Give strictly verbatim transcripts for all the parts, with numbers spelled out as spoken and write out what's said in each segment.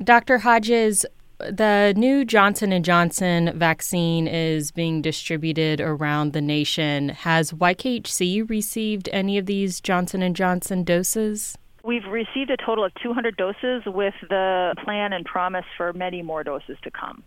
Doctor Hodges, the new Johnson and Johnson vaccine is being distributed around the nation. Has Y K H C received any of these Johnson and Johnson doses? We've received a total of two hundred doses with the plan and promise for many more doses to come.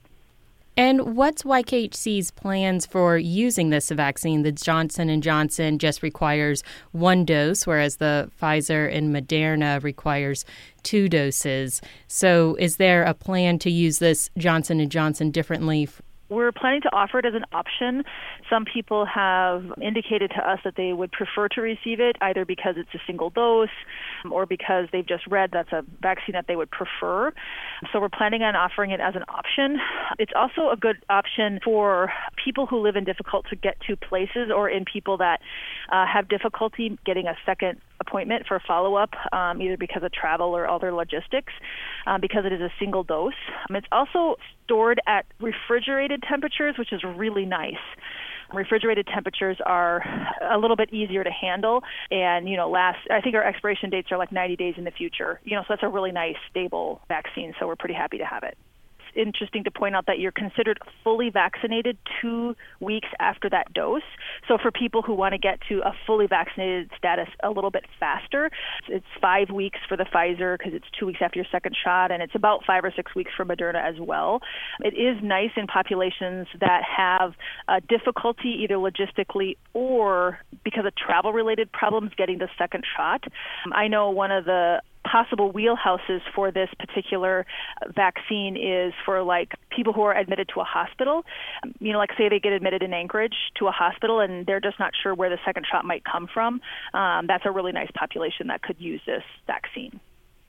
And what's Y K H C's plans for using this vaccine? The Johnson and Johnson just requires one dose, whereas the Pfizer and Moderna requires two doses. So is there a plan to use this Johnson and Johnson differently? We're planning to offer it as an option. Some people have indicated to us that they would prefer to receive it either because it's a single dose or because they've just read that's a vaccine that they would prefer. So we're planning on offering it as an option. It's also a good option for people who live in difficult to get to places or in people that uh, have difficulty getting a second appointment for follow-up, um, either because of travel or other logistics, um, because it is a single dose. Um, it's also stored at refrigerated temperatures, which is really nice. Refrigerated temperatures are a little bit easier to handle and, you know, last, I think our expiration dates are like ninety days in the future. You know, so that's a really nice, stable vaccine, so we're pretty happy to have it. Interesting to point out that you're considered fully vaccinated two weeks after that dose. So for people who want to get to a fully vaccinated status a little bit faster, it's five weeks for the Pfizer because it's two weeks after your second shot, and it's about five or six weeks for Moderna as well. It is nice in populations that have uh, difficulty either logistically or because of travel-related problems getting the second shot. Um, I know one of the possible wheelhouses for this particular vaccine is for like people who are admitted to a hospital. You know, like say they get admitted in Anchorage to a hospital and they're just not sure where the second shot might come from. Um, that's a really nice population that could use this vaccine.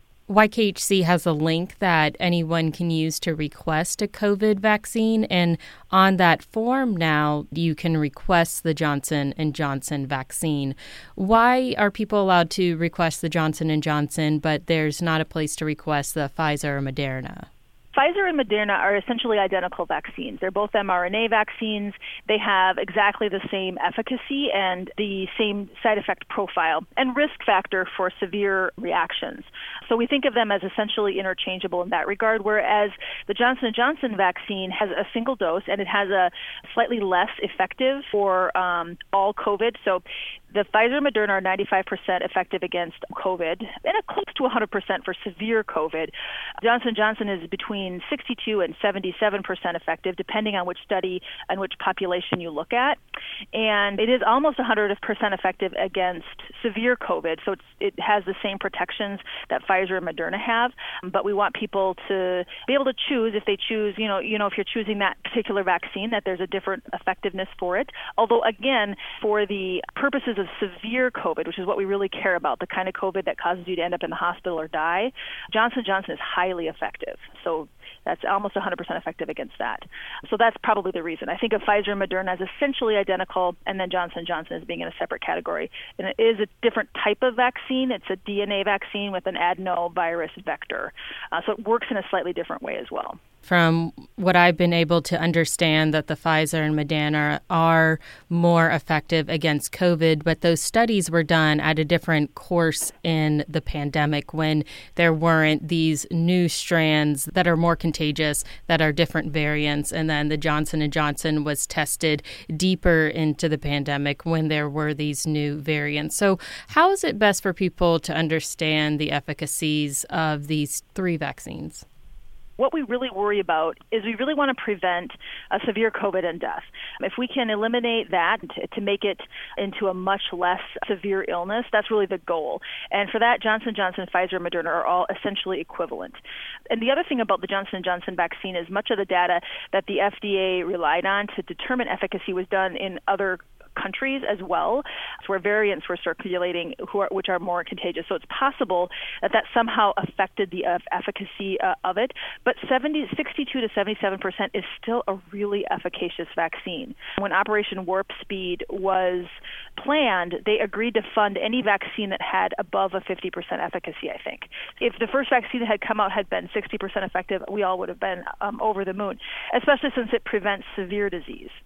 Y K H C has a link that anyone can use to request a COVID vaccine, and on that form now you can request the Johnson and Johnson vaccine. Why are people allowed to request the Johnson and Johnson, but there's not a place to request the Pfizer or Moderna? Pfizer and Moderna are essentially identical vaccines. They're both mRNA vaccines. They have exactly the same efficacy and the same side effect profile and risk factor for severe reactions. So we think of them as essentially interchangeable in that regard, whereas the Johnson and Johnson vaccine has a single dose and it has a slightly less effective for um, all COVID. So the Pfizer and Moderna are ninety-five percent effective against COVID and close to one hundred percent for severe COVID. Johnson and Johnson is between sixty-two and seventy-seven percent effective, depending on which study and which population you look at. And it is almost one hundred percent effective against severe COVID, so it's, it has the same protections that Pfizer and Moderna have. But we want people to be able to choose if they choose, you know, you know, if you're choosing that particular vaccine, that there's a different effectiveness for it. Although, again, for the purposes of severe COVID, which is what we really care about, the kind of COVID that causes you to end up in the hospital or die, Johnson and Johnson is highly effective. So that's almost one hundred percent effective against that. So that's probably the reason. I think of Pfizer and Moderna as essentially identical, and then Johnson and Johnson as being in a separate category. And it is a different type of vaccine. It's a D N A vaccine with an adenovirus vector. Uh, so it works in a slightly different way as well. From what I've been able to understand, that the Pfizer and Moderna are more effective against COVID, but those studies were done at a different course in the pandemic when there weren't these new strands that are more contagious, that are different variants. And then the Johnson and Johnson was tested deeper into the pandemic when there were these new variants. So how is it best for people to understand the efficacies of these three vaccines? What we really worry about is we really want to prevent a severe COVID and death. If we can eliminate that to, to make it into a much less severe illness, that's really the goal. And for that, Johnson and Johnson, Pfizer, and Moderna are all essentially equivalent. And the other thing about the Johnson and Johnson vaccine is much of the data that the F D A relied on to determine efficacy was done in other countries as well, where variants were circulating who are, which are more contagious. So it's possible that that somehow affected the uh, efficacy uh, of it. But seventy, sixty-two to seventy-seven percent is still a really efficacious vaccine. When Operation Warp Speed was planned, they agreed to fund any vaccine that had above a fifty percent efficacy, I think. If the first vaccine that had come out had been sixty percent effective, we all would have been um, over the moon, especially since it prevents severe disease.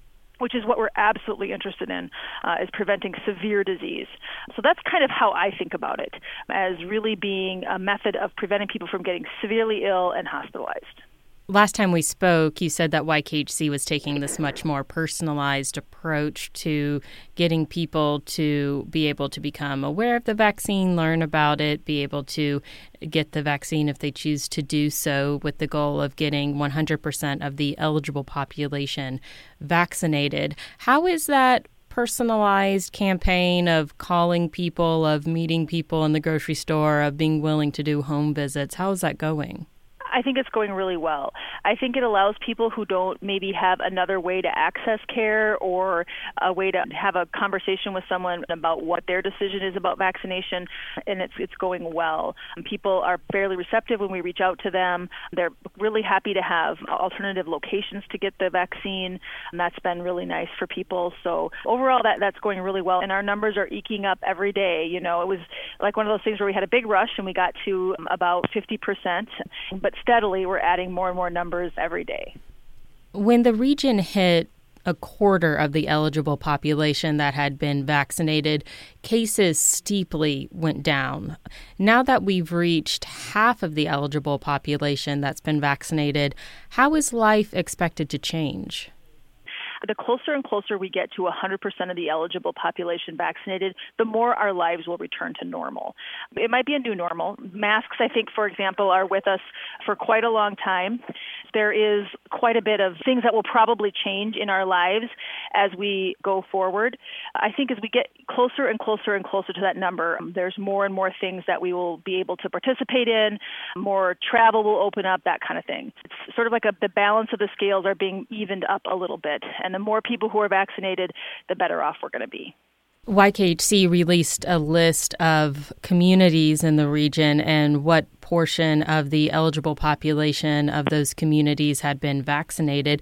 which is what we're absolutely interested in, uh, is preventing severe disease. So that's kind of how I think about it, as really being a method of preventing people from getting severely ill and hospitalized. Last time we spoke, you said that Y K H C was taking this much more personalized approach to getting people to be able to become aware of the vaccine, learn about it, be able to get the vaccine if they choose to do so, with the goal of getting one hundred percent of the eligible population vaccinated. How is that personalized campaign of calling people, of meeting people in the grocery store, of being willing to do home visits? How is that going? I think it's going really well. I think it allows people who don't maybe have another way to access care or a way to have a conversation with someone about what their decision is about vaccination, and it's it's going well. People are fairly receptive when we reach out to them. They're really happy to have alternative locations to get the vaccine, and that's been really nice for people. So overall, that that's going really well, and our numbers are eking up every day. You know, it was like one of those things where we had a big rush and we got to about fifty percent, but steadily we're adding more and more numbers every day. When the region hit a quarter of the eligible population that had been vaccinated, cases steeply went down. Now that we've reached half of the eligible population that's been vaccinated, how is life expected to change? The closer and closer we get to one hundred percent of the eligible population vaccinated, the more our lives will return to normal. It might be a new normal. Masks, I think, for example, are with us for quite a long time. There is quite a bit of things that will probably change in our lives as we go forward. I think as we get closer and closer and closer to that number, there's more and more things that we will be able to participate in, more travel will open up, that kind of thing. It's sort of like a, the balance of the scales are being evened up a little bit. And the more people who are vaccinated, the better off we're going to be. Y K H C released a list of communities in the region and what portion of the eligible population of those communities had been vaccinated.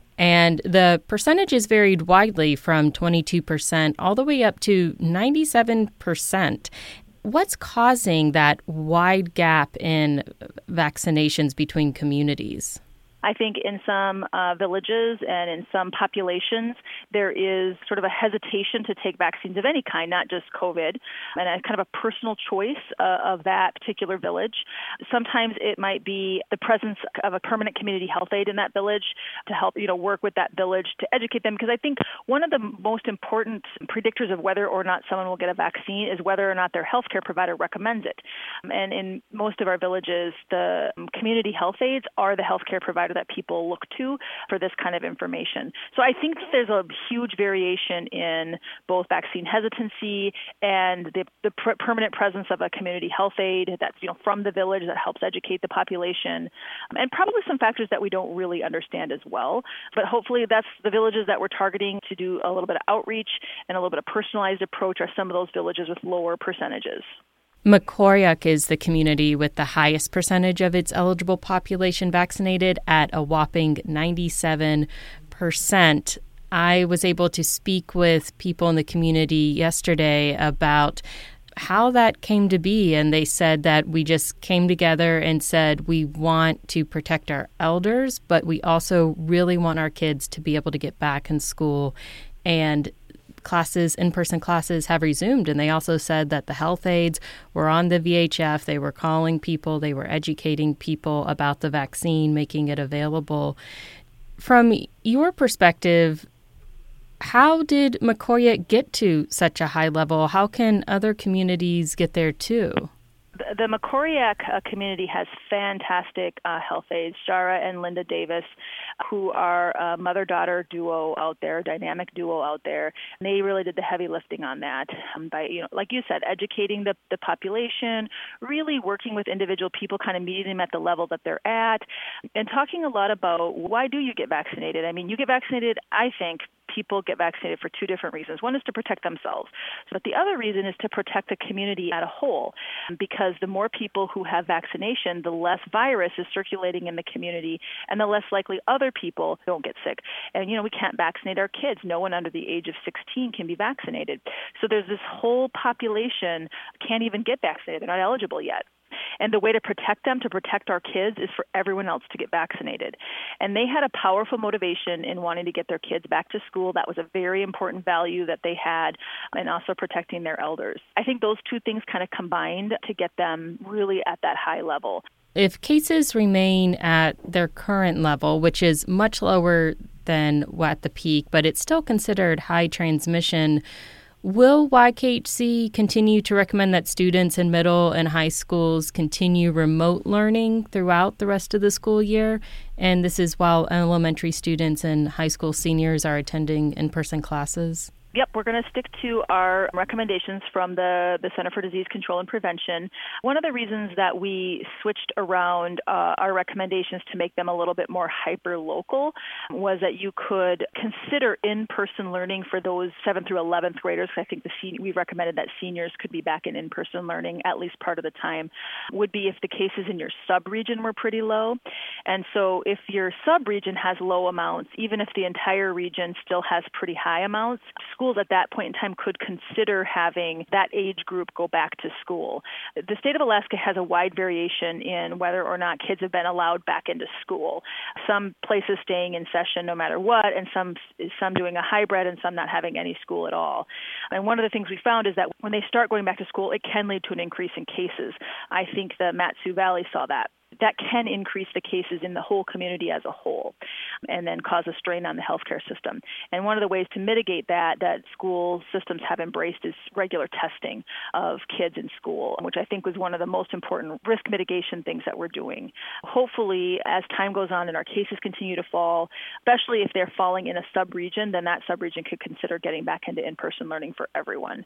And the percentages varied widely from twenty-two percent all the way up to ninety-seven percent. What's causing that wide gap in vaccinations between communities? I think in some uh, villages and in some populations, there is sort of a hesitation to take vaccines of any kind, not just COVID, and a kind of a personal choice uh, of that particular village. Sometimes it might be the presence of a permanent community health aide in that village to help, you know, work with that village to educate them. Because I think one of the most important predictors of whether or not someone will get a vaccine is whether or not their healthcare provider recommends it. And in most of our villages, the community health aides are the healthcare provider that people look to for this kind of information. So I think that there's a huge variation in both vaccine hesitancy and the, the pr- permanent presence of a community health aide that's, you know, from the village that helps educate the population, and probably some factors that we don't really understand as well. But hopefully that's the villages that we're targeting to do a little bit of outreach and a little bit of personalized approach are some of those villages with lower percentages. Makoriak is the community with the highest percentage of its eligible population vaccinated at a whopping ninety-seven percent. I was able to speak with people in the community yesterday about how that came to be, and they said that we just came together and said we want to protect our elders, but we also really want our kids to be able to get back in school, and classes, in-person classes have resumed. And they also said that the health aides were on the V H F. They were calling people. They were educating people about the vaccine, making it available. From your perspective, how did Makoriak get to such a high level? How can other communities get there too? The Makoriak uh, community has fantastic uh, health aides, Shara and Linda Davis, who are a mother-daughter duo out there, dynamic duo out there. And they really did the heavy lifting on that um, by, you know, like you said, educating the, the population, really working with individual people, kind of meeting them at the level that they're at, and talking a lot about why do you get vaccinated? I mean, you get vaccinated, I think, people get vaccinated for two different reasons. One is to protect themselves, but the other reason is to protect the community as a whole, because the more people who have vaccination, the less virus is circulating in the community, and the less likely other people don't get sick. And, you know, we can't vaccinate our kids. No one under the age of sixteen can be vaccinated. So there's this whole population can't even get vaccinated. They're not eligible yet. And the way to protect them, to protect our kids, is for everyone else to get vaccinated. And they had a powerful motivation in wanting to get their kids back to school. That was a very important value that they had, and also protecting their elders. I think those two things kind of combined to get them really at that high level. If cases remain at their current level, which is much lower than at the peak, but it's still considered high transmission, will Y K H C continue to recommend that students in middle and high schools continue remote learning throughout the rest of the school year? And this is while elementary students and high school seniors are attending in-person classes? Yep, we're going to stick to our recommendations from the, the Center for Disease Control and Prevention. One of the reasons that we switched around uh, our recommendations to make them a little bit more hyper-local was that you could consider in-person learning for those seventh through eleventh graders. I think the sen- we recommended that seniors could be back in in-person learning at least part of the time, would be if the cases in your sub-region were pretty low. And so if your sub-region has low amounts, even if the entire region still has pretty high amounts, schools at that point in time could consider having that age group go back to school. The state of Alaska has a wide variation in whether or not kids have been allowed back into school. Some places staying in session no matter what, and some some doing a hybrid, and some not having any school at all. And one of the things we found is that when they start going back to school, it can lead to an increase in cases. I think the Mat-Su Valley saw that. That can increase the cases in the whole community as a whole and then cause a strain on the healthcare system. And one of the ways to mitigate that that school systems have embraced is regular testing of kids in school, which I think was one of the most important risk mitigation things that we're doing. Hopefully, as time goes on and our cases continue to fall, especially if they're falling in a sub-region, then that sub-region could consider getting back into in-person learning for everyone.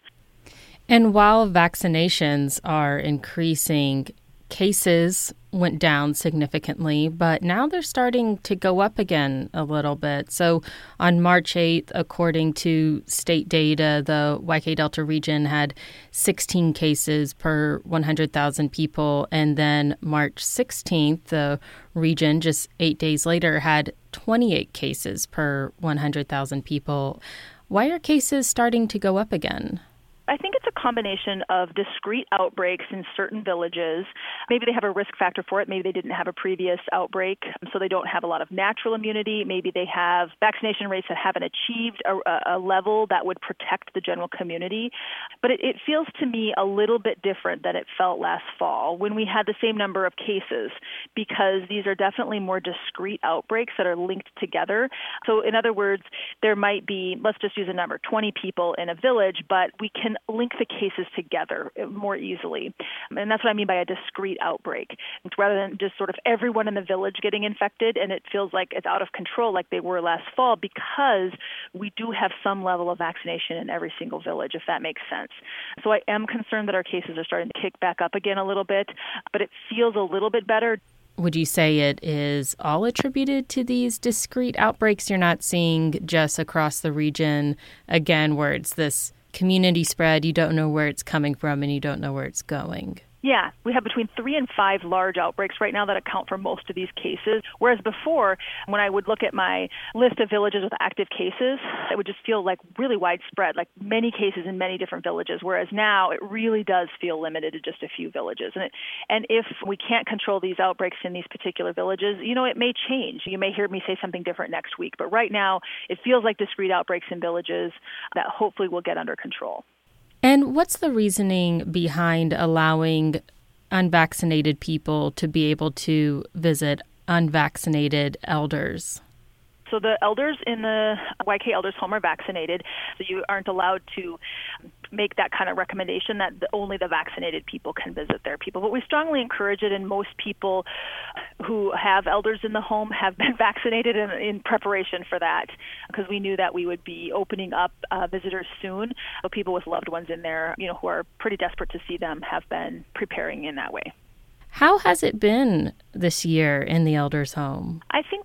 And while vaccinations are increasing, cases went down significantly, but now they're starting to go up again a little bit. So on March eighth, according to state data, the Y K Delta region had sixteen cases per one hundred thousand people. And then March sixteenth, the region, just eight days later, had twenty-eight cases per one hundred thousand people. Why are cases starting to go up again? I think it's a combination of discrete outbreaks in certain villages. Maybe they have a risk factor for it. Maybe they didn't have a previous outbreak, so they don't have a lot of natural immunity. Maybe they have vaccination rates that haven't achieved a, a level that would protect the general community. But it, it feels to me a little bit different than it felt last fall when we had the same number of cases, because these are definitely more discrete outbreaks that are linked together. So in other words, there might be, let's just use a number, twenty people in a village, but we can link the cases together more easily. And that's what I mean by a discrete outbreak. Rather than just sort of everyone in the village getting infected and it feels like it's out of control like they were last fall, because we do have some level of vaccination in every single village, if that makes sense. So I am concerned that our cases are starting to kick back up again a little bit, but it feels a little bit better. Would you say it is all attributed to these discrete outbreaks you're not seeing just across the region, again, where it's this community spread, you don't know where it's coming from and you don't know where it's going? Yeah, we have between three and five large outbreaks right now that account for most of these cases. Whereas before, when I would look at my list of villages with active cases, it would just feel like really widespread, like many cases in many different villages. Whereas now it really does feel limited to just a few villages. And it, and if we can't control these outbreaks in these particular villages, you know, it may change. You may hear me say something different next week. But right now, it feels like discrete outbreaks in villages that hopefully will get under control. And what's the reasoning behind allowing unvaccinated people to be able to visit unvaccinated elders? So the elders in the Y K Elders Home are vaccinated, so you aren't allowed to make that kind of recommendation that the, only the vaccinated people can visit their people. But we strongly encourage it, and most people who have elders in the home have been vaccinated in, in preparation for that, because we knew that we would be opening up uh, visitors soon. So people with loved ones in there, you know, who are pretty desperate to see them, have been preparing in that way. How has it been this year in the elders' home? I think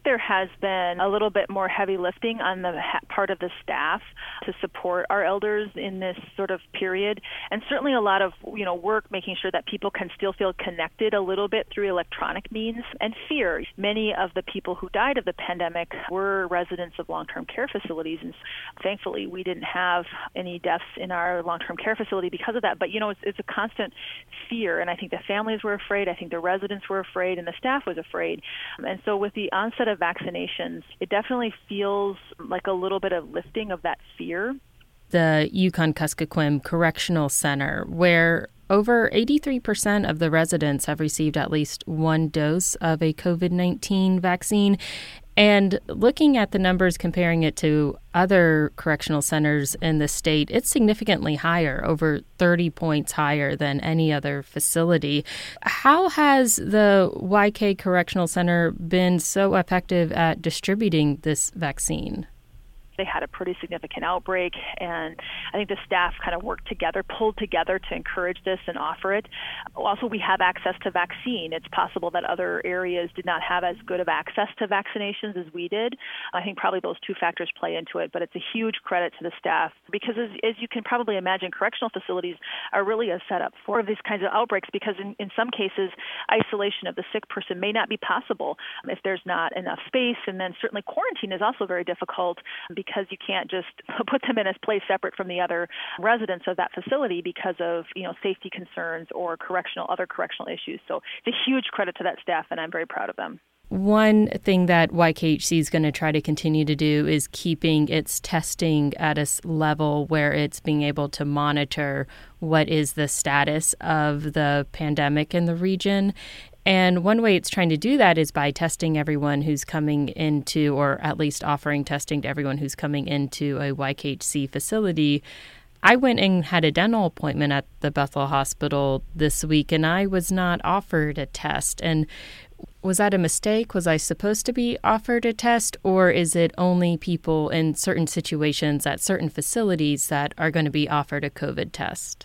there has been a little bit more heavy lifting on the ha- part of the staff to support our elders in this sort of period, and certainly a lot of, you know, work making sure that people can still feel connected a little bit through electronic means, and fear. Many of the people who died of the pandemic were residents of long-term care facilities, and thankfully we didn't have any deaths in our long-term care facility because of that. But, you know, it's, it's a constant fear, and I think the families were afraid, I think the residents were afraid, and the staff was afraid. And so with the onset of vaccinations, it definitely feels like a little bit of lifting of that fear. The Yukon-Kuskokwim Correctional Center, where over eighty-three percent of the residents have received at least one dose of a COVID nineteen vaccine. And looking at the numbers, comparing it to other correctional centers in the state, it's significantly higher, over thirty points higher than any other facility. How has the Y K Correctional Center been so effective at distributing this vaccine? They had a pretty significant outbreak, and I think the staff kind of worked together, pulled together to encourage this and offer it. Also, we have access to vaccine. It's possible that other areas did not have as good of access to vaccinations as we did. I think probably those two factors play into it, but it's a huge credit to the staff because, as, as you can probably imagine, correctional facilities are really a setup for these kinds of outbreaks because in, in some cases, isolation of the sick person may not be possible if there's not enough space, and then certainly quarantine is also very difficult because because you can't just put them in a place separate from the other residents of that facility because of, you know, safety concerns or correctional other correctional issues. So it's a huge credit to that staff, and I'm very proud of them. One thing that Y K H C is going to try to continue to do is keeping its testing at a level where it's being able to monitor what is the status of the pandemic in the region. And one way it's trying to do that is by testing everyone who's coming into, or at least offering testing to everyone who's coming into a Y K H C facility. I went and had a dental appointment at the Bethel Hospital this week, and I was not offered a test. And was that a mistake? Was I supposed to be offered a test, or is it only people in certain situations at certain facilities that are going to be offered a COVID test?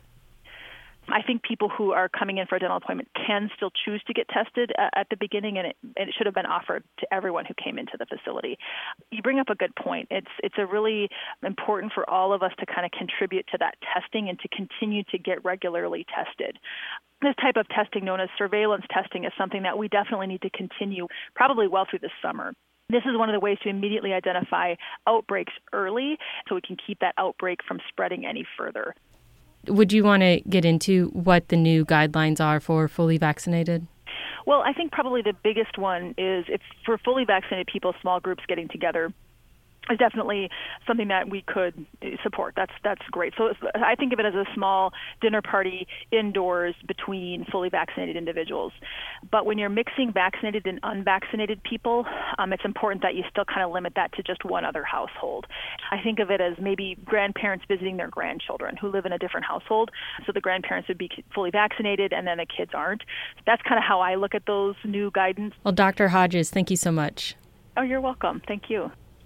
I think people who are coming in for a dental appointment can still choose to get tested at the beginning, and it, and it should have been offered to everyone who came into the facility. You bring up a good point. It's it's a really important for all of us to kind of contribute to that testing and to continue to get regularly tested. This type of testing, known as surveillance testing, is something that we definitely need to continue probably well through the summer. This is one of the ways to immediately identify outbreaks early so we can keep that outbreak from spreading any further. Would you want to get into what the new guidelines are for fully vaccinated? Well, I think probably the biggest one is if for fully vaccinated people, small groups getting together is definitely something that we could support. That's that's great. So I think of it as a small dinner party indoors between fully vaccinated individuals. But when you're mixing vaccinated and unvaccinated people, um, it's important that you still kind of limit that to just one other household. I think of it as maybe grandparents visiting their grandchildren who live in a different household. So the grandparents would be fully vaccinated and then the kids aren't. That's kind of how I look at those new guidance. Well, Doctor Hodges, thank you so much. Oh, you're welcome. Thank you.